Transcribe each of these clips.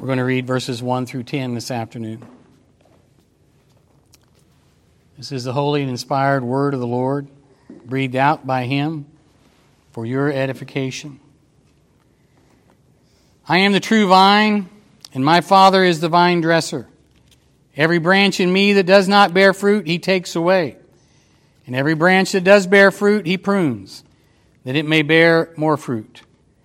We're going to read verses 1 through 10 this afternoon. This is the holy and inspired word of the Lord, breathed out by Him for your edification. I am the true vine, and my Father is the vine dresser. Every branch in me that does not bear fruit, He takes away. And every branch that does bear fruit, He prunes, that it may bear more fruit.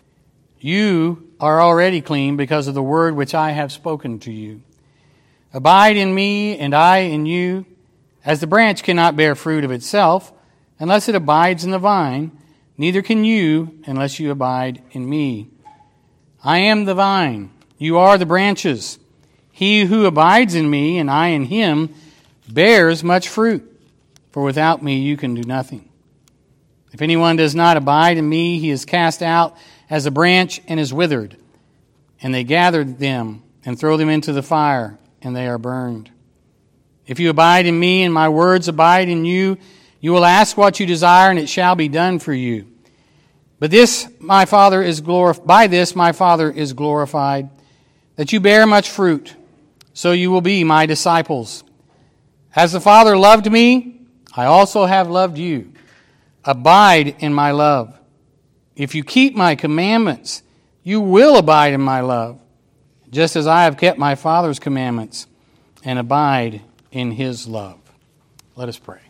You are already clean because of the word which I have spoken to you. Abide in me, and I in you. As the branch cannot bear fruit of itself unless it abides in the vine, neither can you unless you abide in me. I am the vine, you are the branches. He who abides in me, and I in him, bears much fruit, for without me you can do nothing. If anyone does not abide in me, he is cast out as a branch and is withered. And they gather them and throw them into the fire, and they are burned. If you abide in me and my words abide in you, you will ask what you desire, and it shall be done for you. But by this my Father is glorified, that you bear much fruit, so you will be my disciples. As the Father loved me, I also have loved you. Abide in my love. If you keep my commandments, you will abide in my love, just as I have kept my Father's commandments and abide in His love. Let us pray.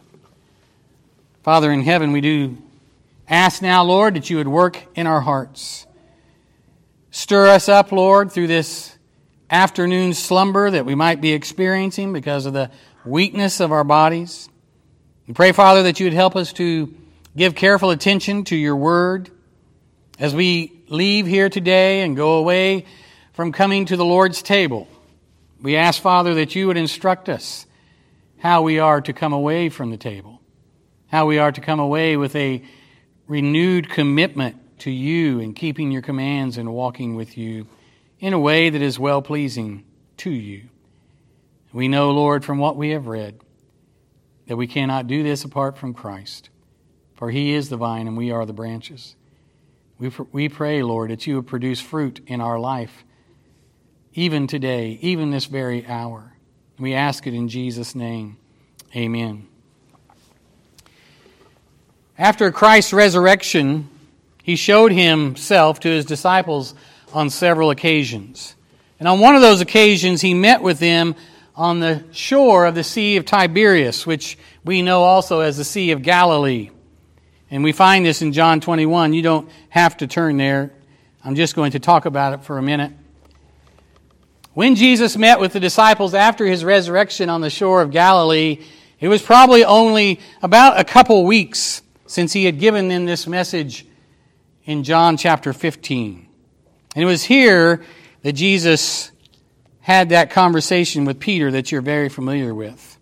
Father in heaven, we do ask now, Lord, that you would work in our hearts. Stir us up, Lord, through this afternoon slumber that we might be experiencing because of the weakness of our bodies. We pray, Father, that you would help us to give careful attention to your word as we leave here today and go away from coming to the Lord's table. We ask, Father, that you would instruct us how we are to come away from the table, how we are to come away with a renewed commitment to you and keeping your commands and walking with you in a way that is well-pleasing to you. We know, Lord, from what we have read, that we cannot do this apart from Christ, for He is the vine and we are the branches. We pray, Lord, that you would produce fruit in our life, even today, even this very hour. We ask it in Jesus' name. Amen. After Christ's resurrection, He showed Himself to His disciples on several occasions. And on one of those occasions, He met with them on the shore of the Sea of Tiberias, which we know also as the Sea of Galilee. And we find this in John 21. You don't have to turn there. I'm just going to talk about it for a minute. When Jesus met with the disciples after His resurrection on the shore of Galilee, it was probably only about a couple weeks since He had given them this message in John chapter 15. And it was here that Jesus had that conversation with Peter that you're very familiar with.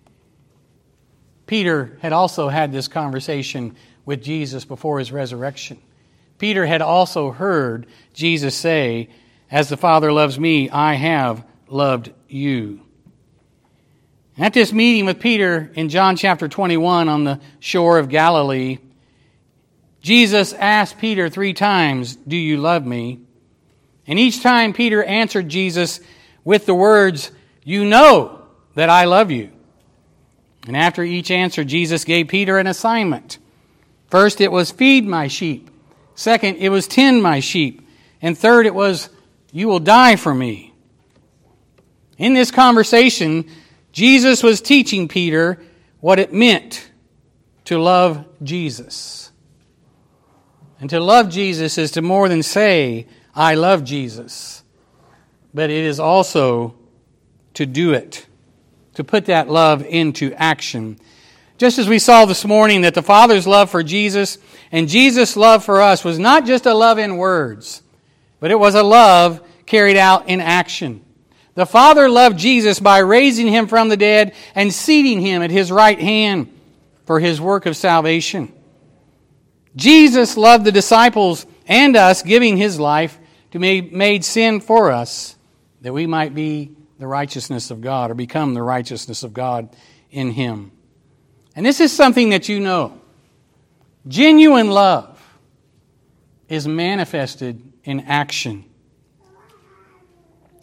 Peter had also had this conversation with Jesus before His resurrection. Peter had also heard Jesus say, "As the Father loves me, I have loved you." At this meeting with Peter in John chapter 21 on the shore of Galilee, Jesus asked Peter 3 times, "Do you love me?" And each time Peter answered Jesus with the words, "You know that I love you." And after each answer, Jesus gave Peter an assignment. First, it was feed my sheep. Second, it was tend my sheep. And third, it was you will die for me. In this conversation, Jesus was teaching Peter what it meant to love Jesus. And to love Jesus is to more than say, "I love Jesus." But it is also to do it, to put that love into action. Just as we saw this morning that the Father's love for Jesus and Jesus' love for us was not just a love in words, but it was a love carried out in action. The Father loved Jesus by raising Him from the dead and seating Him at His right hand for His work of salvation. Jesus loved the disciples and us, giving His life to be made sin for us, that we might be the righteousness of God or become the righteousness of God in Him. And this is something that you know. Genuine love is manifested in action.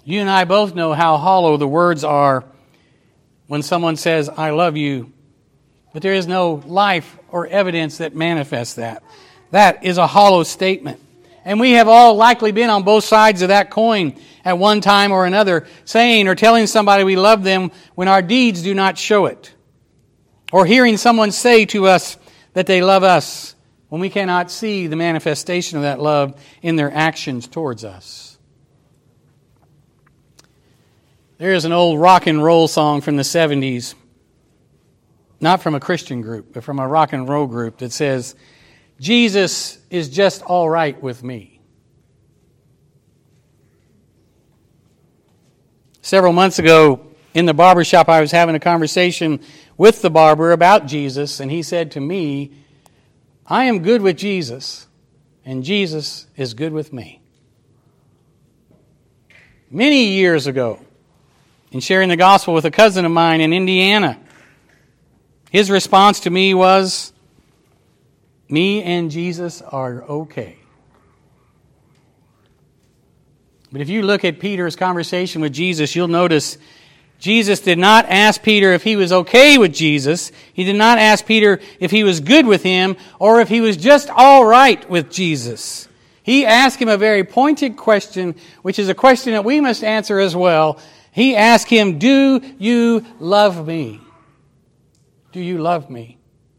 You and I both know how hollow the words are when someone says, I love you, but there is no life or evidence that manifests that. That is a hollow statement. And we have all likely been on both sides of that coin at one time or another, saying or telling somebody we love them when our deeds do not show it. Or hearing someone say to us that they love us when we cannot see the manifestation of that love in their actions towards us. There is an old rock and roll song from the 70s, not from a Christian group, but from a rock and roll group that says, Jesus is just all right with me. Several months ago in the barbershop, I was having a conversation with the barber about Jesus, and he said to me, I am good with Jesus, and Jesus is good with me. Many years ago, in sharing the gospel with a cousin of mine in Indiana, his response to me was, me and Jesus are okay. But if you look at Peter's conversation with Jesus, you'll notice Jesus did not ask Peter if he was okay with Jesus. He did not ask Peter if he was good with him or if he was just all right with Jesus. He asked him a very pointed question, which is a question that we must answer as well. He asked him, do you love me? Do you love me?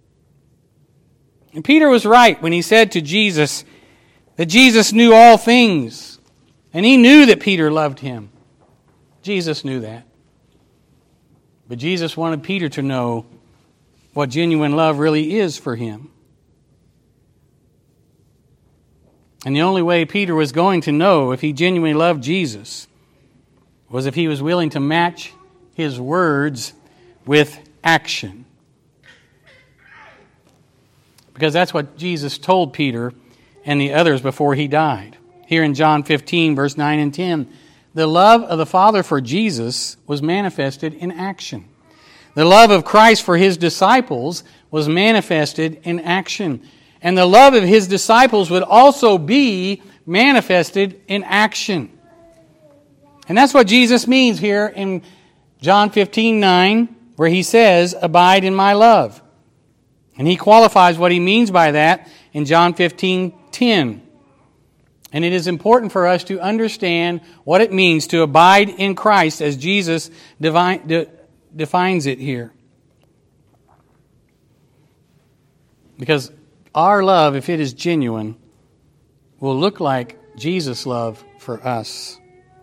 And Peter was right when he said to Jesus that Jesus knew all things. And he knew that Peter loved him. Jesus knew that. But Jesus wanted Peter to know what genuine love really is for him. And the only way Peter was going to know if he genuinely loved Jesus was if he was willing to match his words with action. Because that's what Jesus told Peter and the others before he died. Here in John 15, verse 9 and 10, the love of the Father for Jesus was manifested in action. The love of Christ for his disciples was manifested in action. And the love of his disciples would also be manifested in action. And that's what Jesus means here in John 15:9, where he says, abide in my love. And he qualifies what he means by that in John 15:10. And it is important for us to understand what it means to abide in Christ as Jesus defines it here. Because our love, if it is genuine, will look like Jesus' love for us.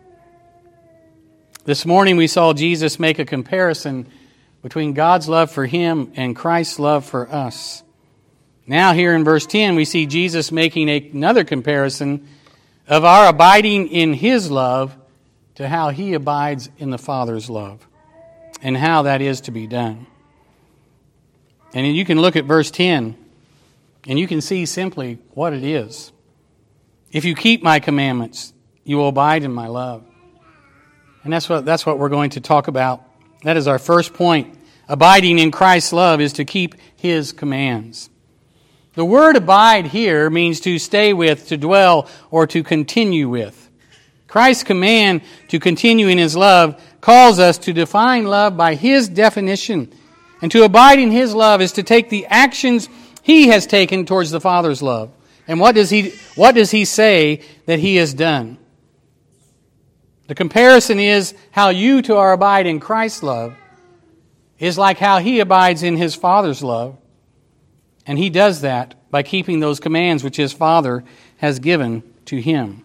This morning we saw Jesus make a comparison between God's love for him and Christ's love for us. Now here in verse 10 we see Jesus making another comparison of our abiding in his love to how he abides in the Father's love and how that is to be done. And you can look at verse 10 and you can see simply what it is. If you keep my commandments, you will abide in my love. And that's what we're going to talk about. That is our first point. Abiding in Christ's love is to keep his commands. The word abide here means to stay with, to dwell, or to continue with. Christ's command to continue in his love calls us to define love by his definition. And to abide in his love is to take the actions he has taken towards the Father's love. And what does he say that he has done? The comparison is how you to our abide in Christ's love is like how he abides in his Father's love. And he does that by keeping those commands which his Father has given to him.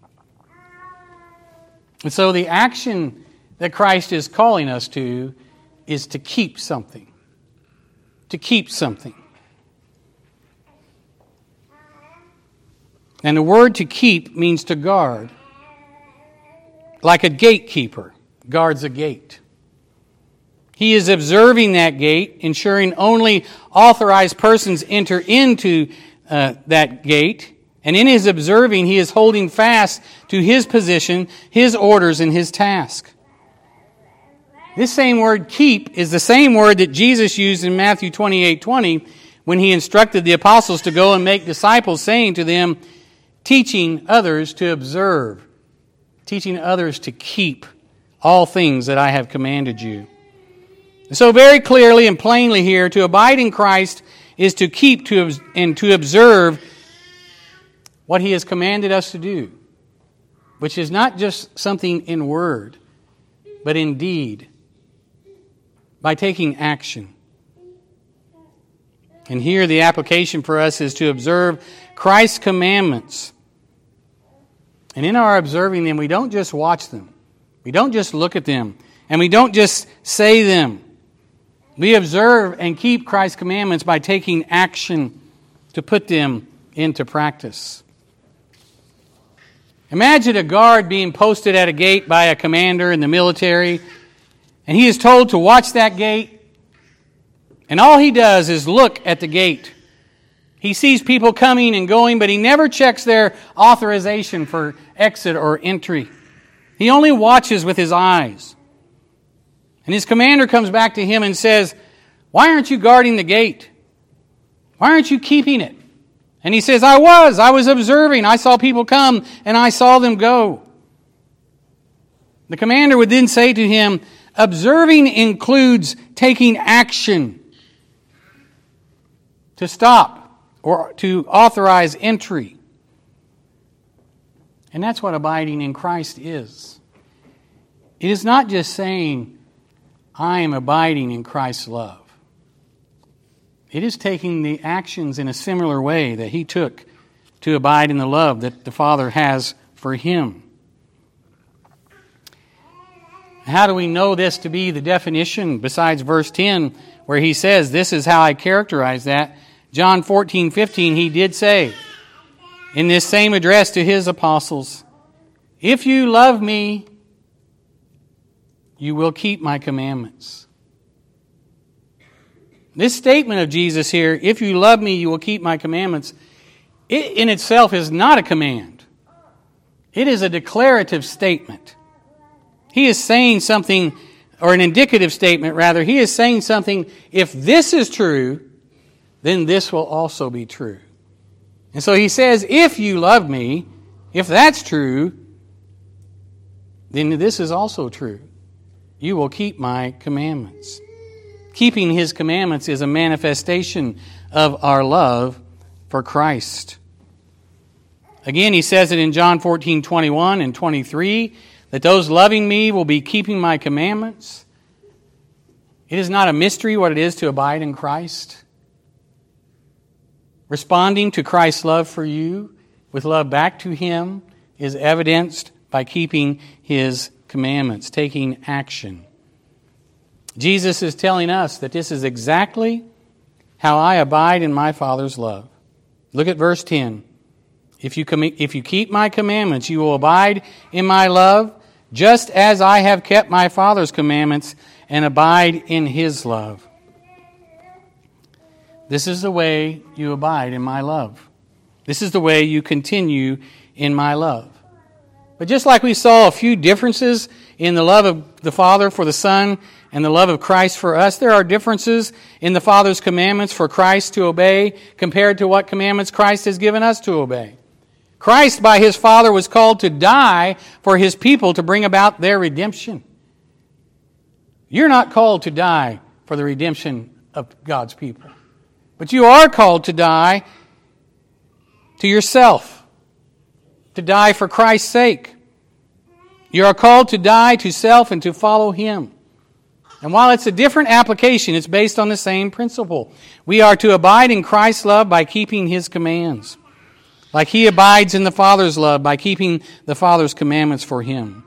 And so the action that Christ is calling us to is to keep something. To keep something. And the word to keep means to guard. Like a gatekeeper guards a gate. He is observing that gate, ensuring only authorized persons enter into that gate. And in his observing, he is holding fast to his position, his orders, and his task. This same word, keep, is the same word that Jesus used in Matthew 28:20 when he instructed the apostles to go and make disciples, saying to them, teaching others to observe teaching others to keep all things that I have commanded you. So very clearly and plainly here, to abide in Christ is to keep and to observe what He has commanded us to do, which is not just something in word, but in deed, by taking action. And here the application for us is to observe Christ's commandments. And in our observing them, we don't just watch them. We don't just look at them. And we don't just say them. We observe and keep Christ's commandments by taking action to put them into practice. Imagine a guard being posted at a gate by a commander in the military, and he is told to watch that gate. And all he does is look at the gate. He sees people coming and going, but he never checks their authorization for exit or entry. He only watches with his eyes. And his commander comes back to him and says, "Why aren't you guarding the gate? Why aren't you keeping it?" And he says, I was observing. I saw people come and I saw them go. The commander would then say to him, observing includes taking action to stop or to authorize entry. And that's what abiding in Christ is. It is not just saying, I am abiding in Christ's love. It is taking the actions in a similar way that He took to abide in the love that the Father has for Him. How do we know this to be the definition besides verse 10 where He says, this is how I characterize that? John 14:15, He did say in this same address to His apostles, if you love me, you will keep my commandments. This statement of Jesus here, if you love me, you will keep my commandments, it in itself is not a command. It is a declarative statement. He is saying something, or an indicative statement rather. He is saying something, if this is true, then this will also be true. And so He says, if you love me, if that's true, then this is also true. You will keep my commandments. Keeping His commandments is a manifestation of our love for Christ. Again, He says it in John 14:21 and 23, that those loving me will be keeping my commandments. It is not a mystery what it is to abide in Christ. Responding to Christ's love for you with love back to Him is evidenced by keeping His commandments, taking action. Jesus is telling us that this is exactly how I abide in my Father's love. Look at verse 10. If you keep my commandments, you will abide in my love, just as I have kept my Father's commandments and abide in His love. This is the way you abide in my love. This is the way you continue in my love. But just like we saw a few differences in the love of the Father for the Son and the love of Christ for us, there are differences in the Father's commandments for Christ to obey compared to what commandments Christ has given us to obey. Christ, by His Father, was called to die for His people to bring about their redemption. You're not called to die for the redemption of God's people. But you are called to die to yourself, to die for Christ's sake. You are called to die to self and to follow Him. And while it's a different application, it's based on the same principle. We are to abide in Christ's love by keeping His commands, like He abides in the Father's love by keeping the Father's commandments for Him.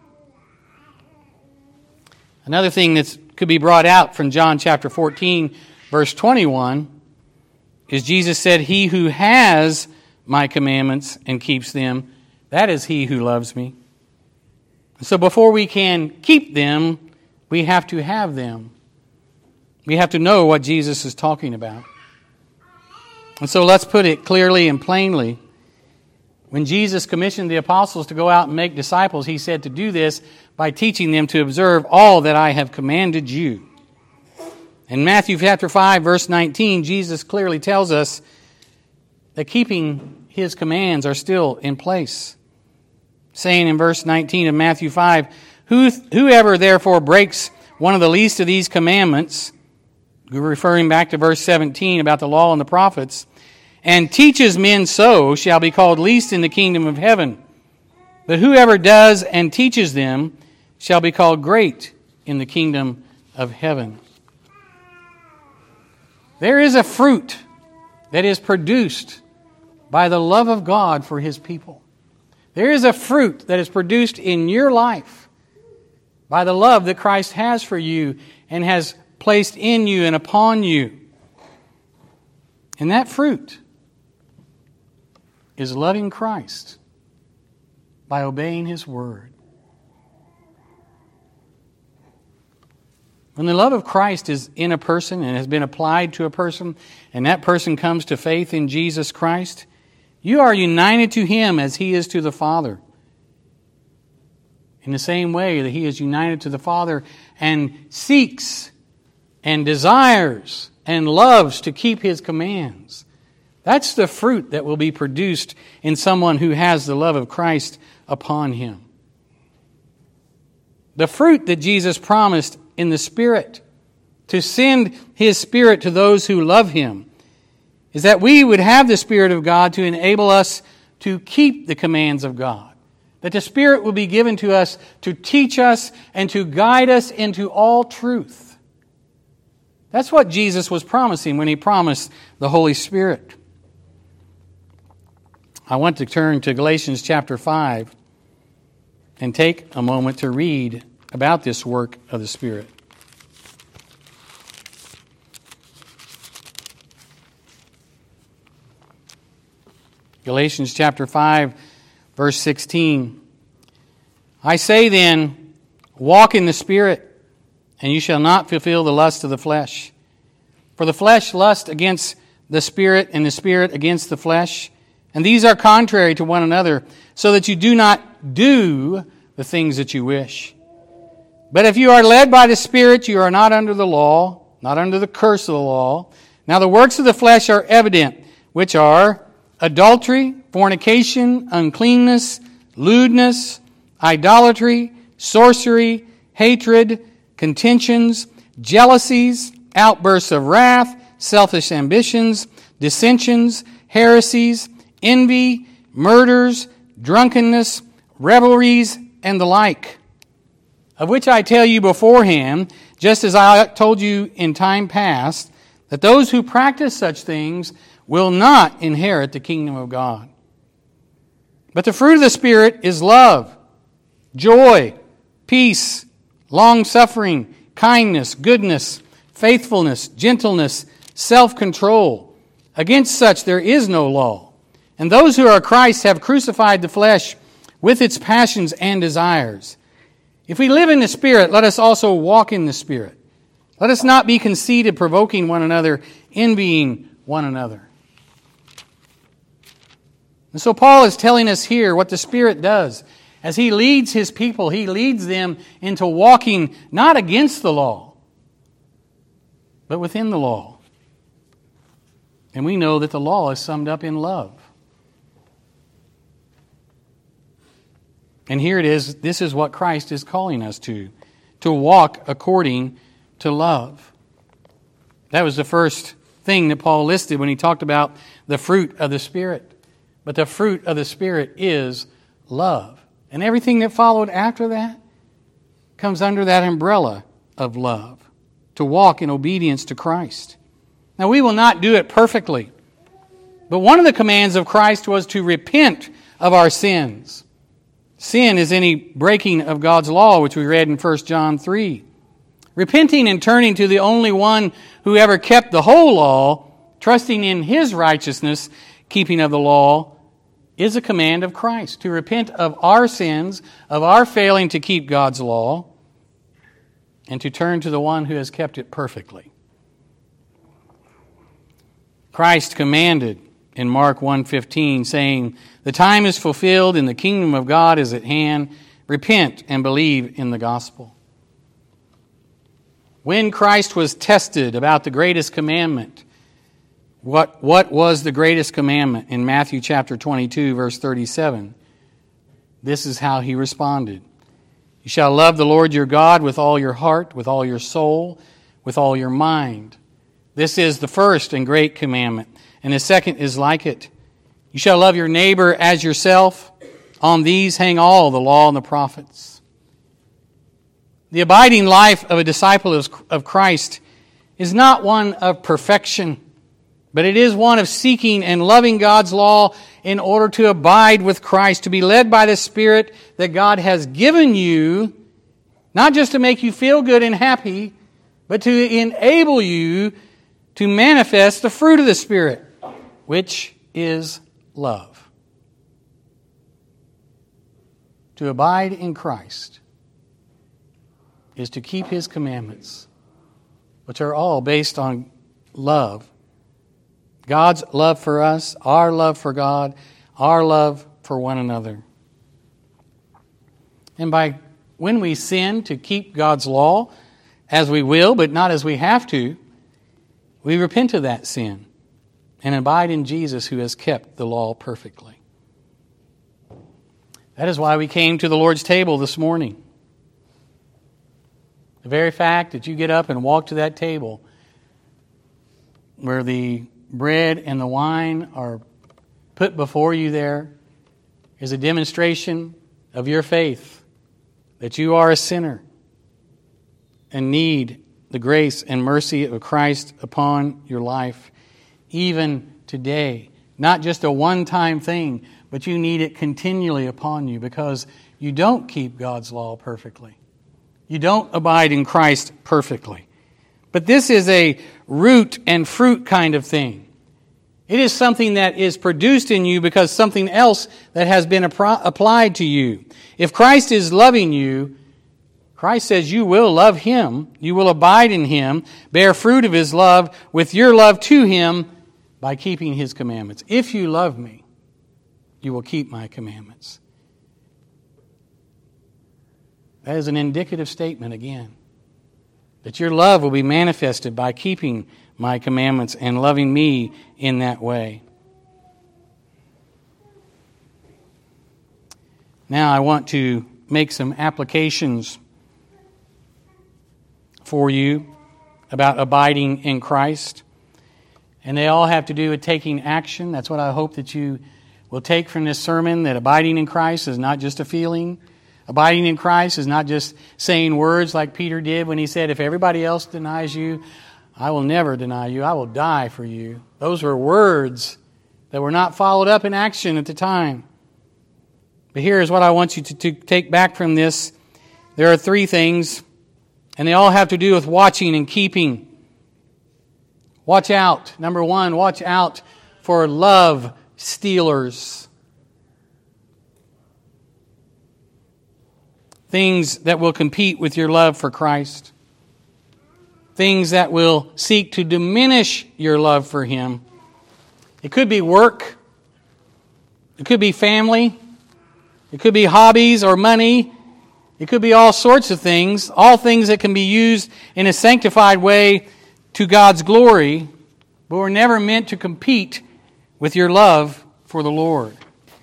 Another thing that could be brought out from John chapter 14, verse 21, is Jesus said, he who has my commandments and keeps them, that is he who loves me. So before we can keep them, we have to have them. We have to know what Jesus is talking about. And so let's put it clearly and plainly. When Jesus commissioned the apostles to go out and make disciples, He said to do this by teaching them to observe all that I have commanded you. In Matthew chapter 5, verse 19, Jesus clearly tells us that keeping His commands are still in place. saying in verse 19 of Matthew 5, Whoever therefore breaks one of the least of these commandments, referring back to verse 17 about the law and the prophets, and teaches men so, shall be called least in the kingdom of heaven. But whoever does and teaches them shall be called great in the kingdom of heaven. There is a fruit that is produced by the love of God for His people. There is a fruit that is produced in your life by the love that Christ has for you and has placed in you and upon you. And that fruit is loving Christ by obeying His Word. When the love of Christ is in a person and has been applied to a person, and that person comes to faith in Jesus Christ, you are united to Him as He is to the Father. In the same way that He is united to the Father and seeks and desires and loves to keep His commands. That's the fruit that will be produced in someone who has the love of Christ upon him. The fruit that Jesus promised in the Spirit, to send His Spirit to those who love Him, is that we would have the Spirit of God to enable us to keep the commands of God. That the Spirit will be given to us to teach us and to guide us into all truth. That's what Jesus was promising when He promised the Holy Spirit. I want to turn to Galatians chapter 5 and take a moment to read about this work of the Spirit. Galatians chapter 5, verse 16. I say then, walk in the Spirit, and you shall not fulfill the lust of the flesh. For the flesh lusts against the Spirit, and the Spirit against the flesh. And these are contrary to one another, so that you do not do the things that you wish. But if you are led by the Spirit, you are not under the law, not under the curse of the law. Now the works of the flesh are evident, which are adultery, fornication, uncleanness, lewdness, idolatry, sorcery, hatred, contentions, jealousies, outbursts of wrath, selfish ambitions, dissensions, heresies, envy, murders, drunkenness, revelries, and the like, of which I tell you beforehand, just as I told you in time past, that those who practice such things will not inherit the kingdom of God. But the fruit of the Spirit is love, joy, peace, long-suffering, kindness, goodness, faithfulness, gentleness, self-control. Against such there is no law. And those who are Christ have crucified the flesh with its passions and desires. If we live in the Spirit, let us also walk in the Spirit. Let us not be conceited, provoking one another, envying one another. And so Paul is telling us here what the Spirit does. As he leads his people, he leads them into walking not against the law, but within the law. And we know that the law is summed up in love. And here it is, this is what Christ is calling us to walk according to love. That was the first thing that Paul listed when he talked about the fruit of the Spirit. But the fruit of the Spirit is love. And everything that followed after that comes under that umbrella of love, to walk in obedience to Christ. Now, we will not do it perfectly, but one of the commands of Christ was to repent of our sins. Sin is any breaking of God's law, which we read in 1 John 3. Repenting and turning to the only one who ever kept the whole law, trusting in His righteousness, keeping of the law, is a command of Christ. To repent of our sins, of our failing to keep God's law, and to turn to the one who has kept it perfectly. Christ commanded in Mark 1:15, saying, "The time is fulfilled and the kingdom of God is at hand. Repent and believe in the gospel." When Christ was tested about the greatest commandment, what was the greatest commandment? In Matthew chapter 22, verse 37. this is how he responded. You shall love the Lord your God with all your heart, with all your soul, with all your mind. This is the first and great commandment, and the second is like it. You shall love your neighbor as yourself. On these hang all the law and the prophets. The abiding life of a disciple of Christ is not one of perfection, but it is one of seeking and loving God's law in order to abide with Christ, to be led by the Spirit that God has given you, not just to make you feel good and happy, but to enable you to manifest the fruit of the Spirit, which is love. To abide in Christ is to keep His commandments, which are all based on love. God's love for us, our love for God, our love for one another. And when we sin to keep God's law, as we will, but not as we have to, we repent of that sin and abide in Jesus, who has kept the law perfectly. That is why we came to the Lord's table this morning. The very fact that you get up and walk to that table where the bread and the wine are put before you there is a demonstration of your faith that you are a sinner and need the grace and mercy of Christ upon your life, even today. Not just a one-time thing, but you need it continually upon you because you don't keep God's law perfectly. You don't abide in Christ perfectly. But this is a root and fruit kind of thing. It is something that is produced in you because something else that has been applied to you. If Christ is loving you, Christ says you will love Him, you will abide in Him, bear fruit of His love with your love to Him by keeping His commandments. If you love me, you will keep my commandments. That is an indicative statement again, that your love will be manifested by keeping my commandments and loving me in that way. Now I want to make some applications for you about abiding in Christ. And they all have to do with taking action. That's what I hope that you will take from this sermon, that abiding in Christ is not just a feeling. Abiding in Christ is not just saying words like Peter did when he said, if everybody else denies you, I will never deny you. I will die for you. Those were words that were not followed up in action at the time. But here is what I want you to take back from this. There are three things, and they all have to do with watching and keeping. Watch out. Number one, watch out for love stealers. Things that will compete with your love for Christ. Things that will seek to diminish your love for Him. It could be work. It could be family. It could be hobbies or money. It could be all sorts of things. All things that can be used in a sanctified way to God's glory, but were never meant to compete with your love for the Lord.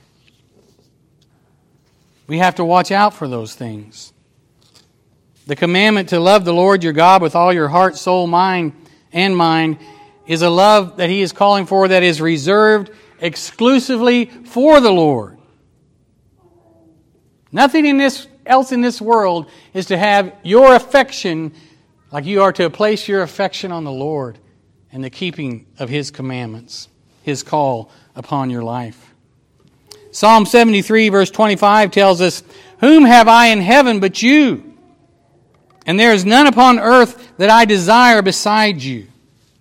We have to watch out for those things. The commandment to love the Lord your God with all your heart, soul, mind is a love that He is calling for that is reserved exclusively for the Lord. Nothing else in this world is to have your affection like you are to place your affection on the Lord and the keeping of His commandments, His call upon your life. Psalm 73 verse 25 tells us, whom have I in heaven but you? And there is none upon earth that I desire beside you.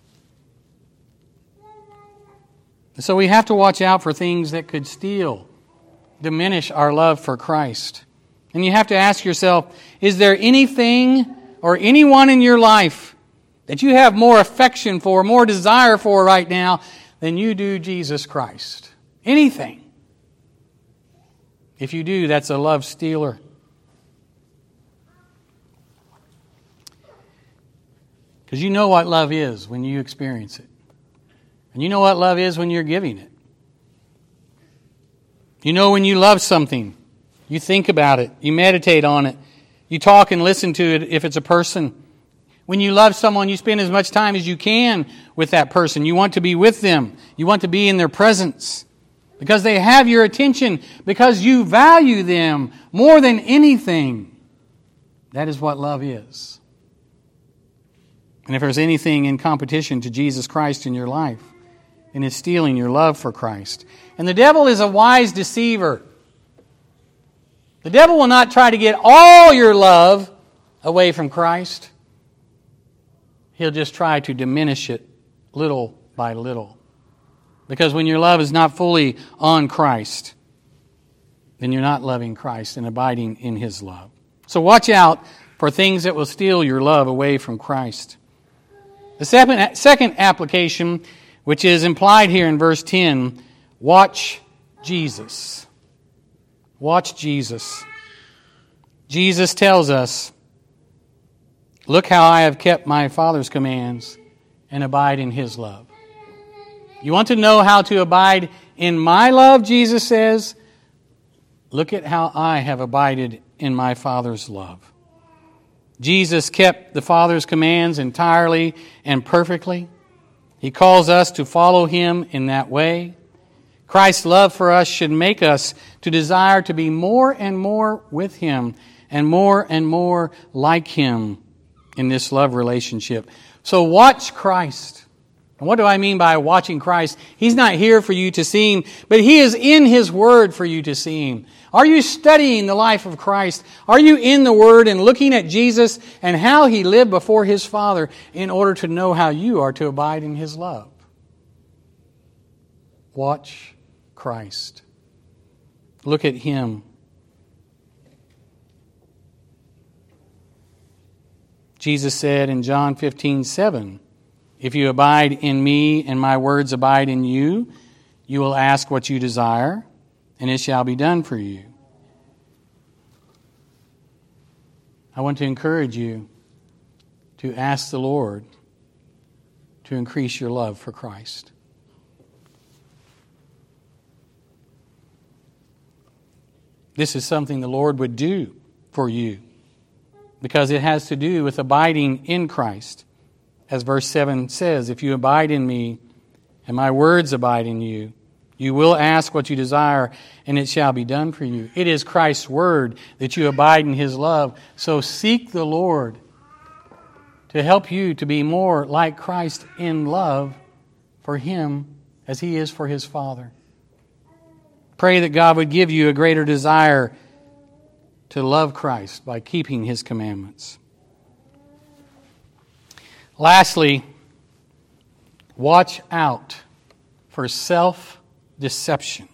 So we have to watch out for things that could diminish our love for Christ. And you have to ask yourself, is there anything or anyone in your life that you have more affection for, more desire for right now than you do Jesus Christ? Anything. If you do, that's a love stealer. Because you know what love is when you experience it. And you know what love is when you're giving it. You know when you love something You think about it. You meditate on it. You talk and listen to it if it's a person. When you love someone, you spend as much time as you can with that person. You want to be with them. You want to be in their presence because they have your attention, because you value them more than anything. That is what love is. And if there's anything in competition to Jesus Christ in your life, then it's stealing your love for Christ. And the devil is a wise deceiver. The devil will not try to get all your love away from Christ. He'll just try to diminish it little by little. Because when your love is not fully on Christ, then you're not loving Christ and abiding in His love. So watch out for things that will steal your love away from Christ. The second application, which is implied here in verse 10, watch Jesus. Watch Jesus. Jesus tells us, look how I have kept my Father's commands and abide in His love. You want to know how to abide in my love, Jesus says? Look at how I have abided in my Father's love. Jesus kept the Father's commands entirely and perfectly. He calls us to follow Him in that way. Christ's love for us should make us to desire to be more and more with Him and more like Him in this love relationship. So watch Christ. And what do I mean by watching Christ? He's not here for you to see Him, but He is in His Word for you to see Him. Are you studying the life of Christ? Are you in the Word and looking at Jesus and how He lived before His Father in order to know how you are to abide in His love? Watch Christ. Look at Him. Jesus said in John 15:7, if you abide in me and my words abide in you, you will ask what you desire, and it shall be done for you. I want to encourage you to ask the Lord to increase your love for Christ. This is something the Lord would do for you because it has to do with abiding in Christ. As verse 7 says, if you abide in me and my words abide in you, you will ask what you desire and it shall be done for you. It is Christ's word that you abide in His love. So seek the Lord to help you to be more like Christ in love for Him as He is for His Father. Pray that God would give you a greater desire to love Christ by keeping His commandments. Lastly, watch out for self-deception.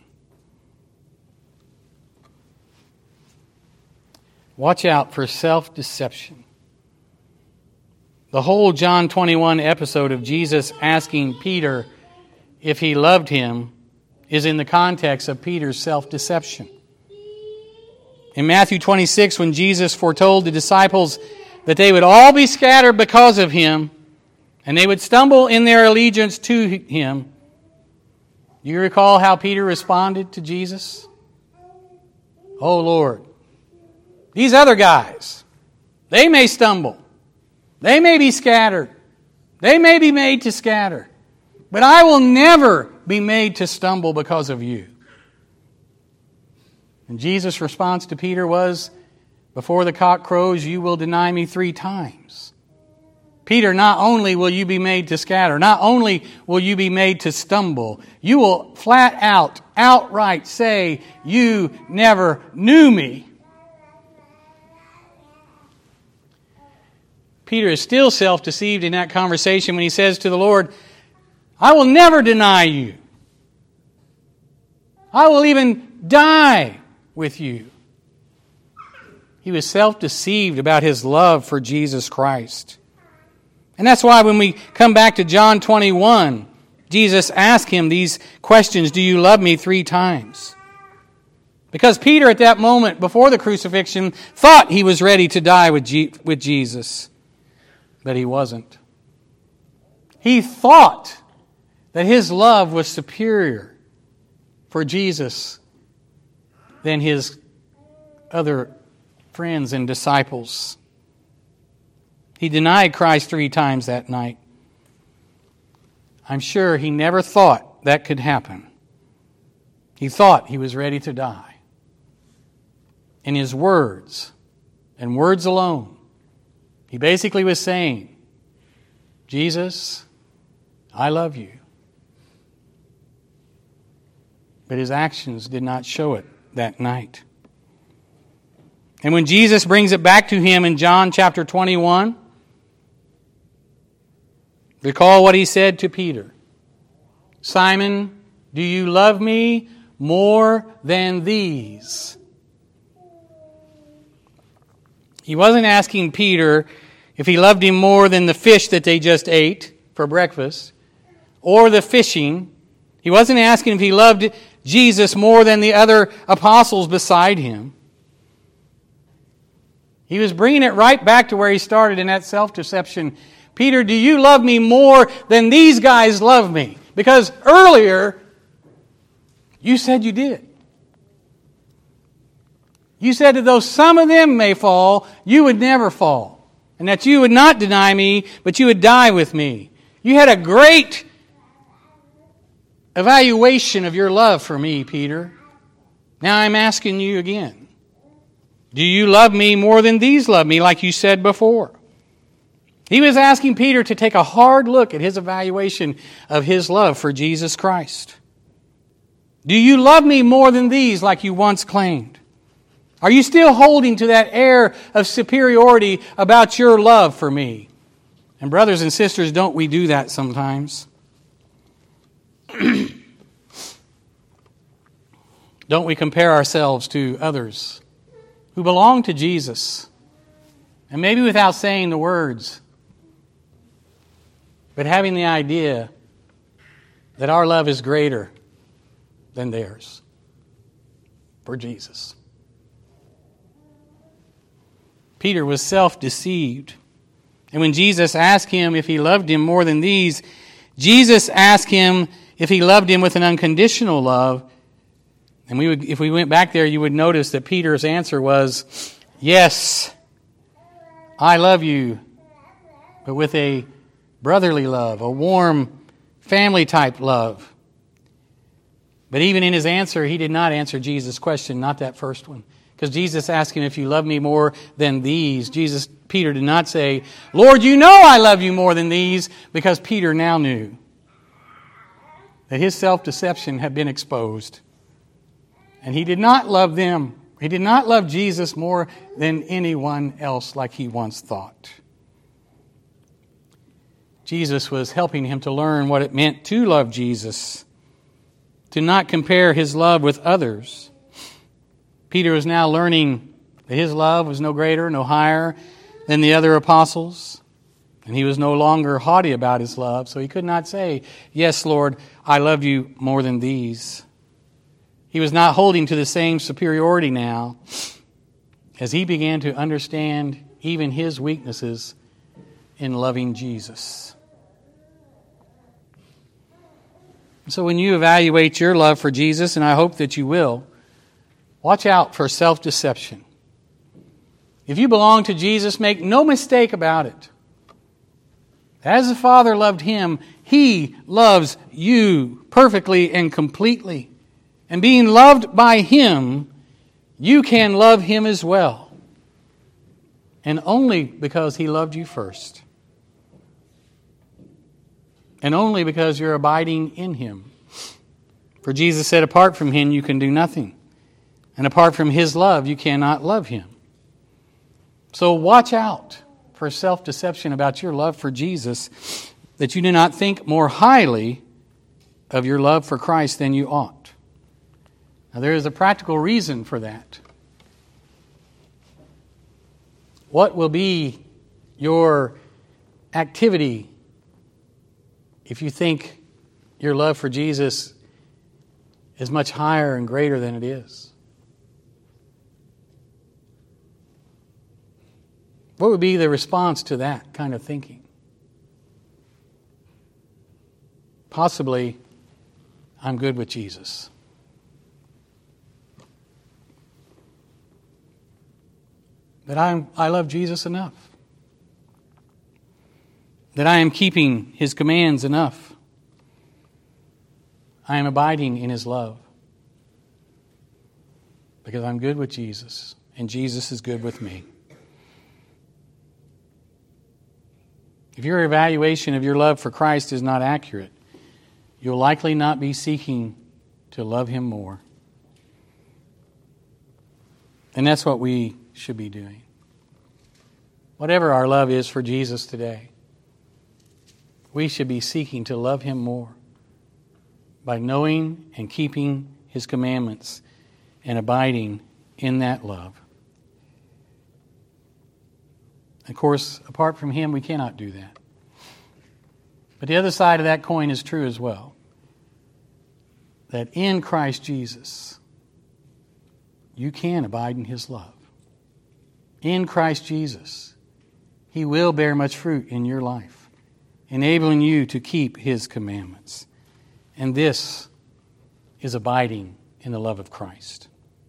Watch out for self-deception. The whole John 21 episode of Jesus asking Peter if he loved him is in the context of Peter's self-deception. In Matthew 26, when Jesus foretold the disciples that they would all be scattered because of Him, and they would stumble in their allegiance to Him, do you recall how Peter responded to Jesus? Oh Lord, these other guys, they may stumble. They may be scattered. They may be made to scatter. But I will never be made to stumble because of you. And Jesus' response to Peter was, before the cock crows, you will deny me 3 times. Peter, not only will you be made to scatter, not only will you be made to stumble, you will flat out, outright say, you never knew me. Peter is still self-deceived in that conversation when he says to the Lord, I will never deny you. I will even die with you. He was self-deceived about his love for Jesus Christ. And that's why when we come back to John 21, Jesus asked him these questions, do you love me 3 times? Because Peter at that moment before the crucifixion thought he was ready to die with Jesus. But he wasn't. He thought that his love was superior for Jesus than his other friends and disciples. He denied Christ 3 times that night. I'm sure he never thought that could happen. He thought he was ready to die. In his words, and words alone, he basically was saying, Jesus, I love you. But his actions did not show it that night. And when Jesus brings it back to him in John chapter 21, recall what he said to Peter. Simon, do you love me more than these? He wasn't asking Peter if he loved him more than the fish that they just ate for breakfast, or the fishing. He wasn't asking if he loved Jesus more than the other apostles beside him. He was bringing it right back to where he started in that self-deception. Peter, do you love me more than these guys love me? Because earlier, you said you did. You said that though some of them may fall, you would never fall. And that you would not deny me, but you would die with me. You had a great evaluation of your love for me, Peter. Now I'm asking you again. Do you love me more than these love me, like you said before? He was asking Peter to take a hard look at his evaluation of his love for Jesus Christ. Do you love me more than these, like you once claimed? Are you still holding to that air of superiority about your love for me? And brothers and sisters, don't we do that sometimes? Don't we compare ourselves to others who belong to Jesus? And maybe without saying the words, but having the idea that our love is greater than theirs for Jesus. Peter was self-deceived. And when Jesus asked him if he loved him more than these, Jesus asked him if he loved him with an unconditional love. And if we went back there, you would notice that Peter's answer was, yes, I love you, but with a brotherly love, a warm family-type love. But even in his answer, he did not answer Jesus' question, not that first one. Because Jesus asked him, if you love me more than these, Peter did not say, Lord, you know I love you more than these, because Peter now knew that his self-deception had been exposed. And he did not love them. He did not love Jesus more than anyone else like he once thought. Jesus was helping him to learn what it meant to love Jesus, to not compare his love with others. Peter was now learning that his love was no greater, no higher than the other apostles. And he was no longer haughty about his love, so he could not say, yes, Lord, I love you more than these. He was not holding to the same superiority now as he began to understand even his weaknesses in loving Jesus. So when you evaluate your love for Jesus, and I hope that you will, watch out for self-deception. If you belong to Jesus, make no mistake about it. As the Father loved him, he loves you perfectly and completely. And being loved by him, you can love him as well. And only because he loved you first. And only because you're abiding in him. For Jesus said, apart from him, you can do nothing. And apart from his love, you cannot love him. So watch out for self-deception about your love for Jesus, that you do not think more highly of your love for Christ than you ought. Now, there is a practical reason for that. What will be your activity if you think your love for Jesus is much higher and greater than it is? What would be the response to that kind of thinking? Possibly, I'm good with Jesus. that I love Jesus enough, that I am keeping His commands enough. I am abiding in His love because I'm good with Jesus and Jesus is good with me. If your evaluation of your love for Christ is not accurate, you'll likely not be seeking to love Him more. And that's what we should be doing. Whatever our love is for Jesus today, we should be seeking to love Him more by knowing and keeping His commandments and abiding in that love. Of course, apart from Him, we cannot do that. But the other side of that coin is true as well. That in Christ Jesus, you can abide in His love. In Christ Jesus, He will bear much fruit in your life, enabling you to keep His commandments. And this is abiding in the love of Christ.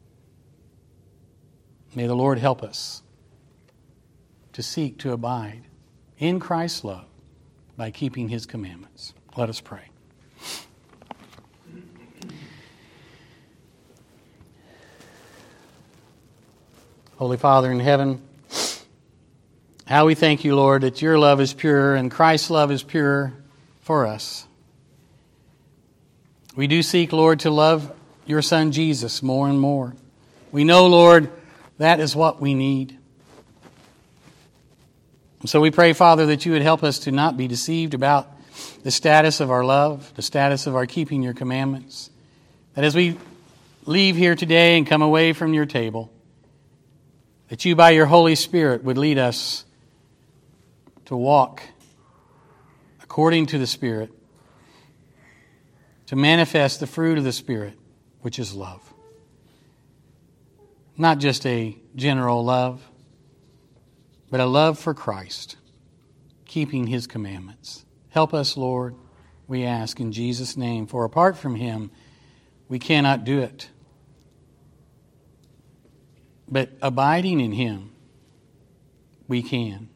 May the Lord help us to seek to abide in Christ's love by keeping His commandments. Let us pray. Holy Father in heaven, how we thank you, Lord, that your love is pure and Christ's love is pure for us. We do seek, Lord, to love your Son Jesus more and more. We know, Lord, that is what we need. And so we pray, Father, that you would help us to not be deceived about the status of our love, the status of our keeping your commandments. That as we leave here today and come away from your table, that you by your Holy Spirit would lead us to walk according to the Spirit, to manifest the fruit of the Spirit, which is love. Not just a general love, but a love for Christ, keeping His commandments. Help us, Lord, we ask in Jesus' name, for apart from Him, we cannot do it. But abiding in Him, we can.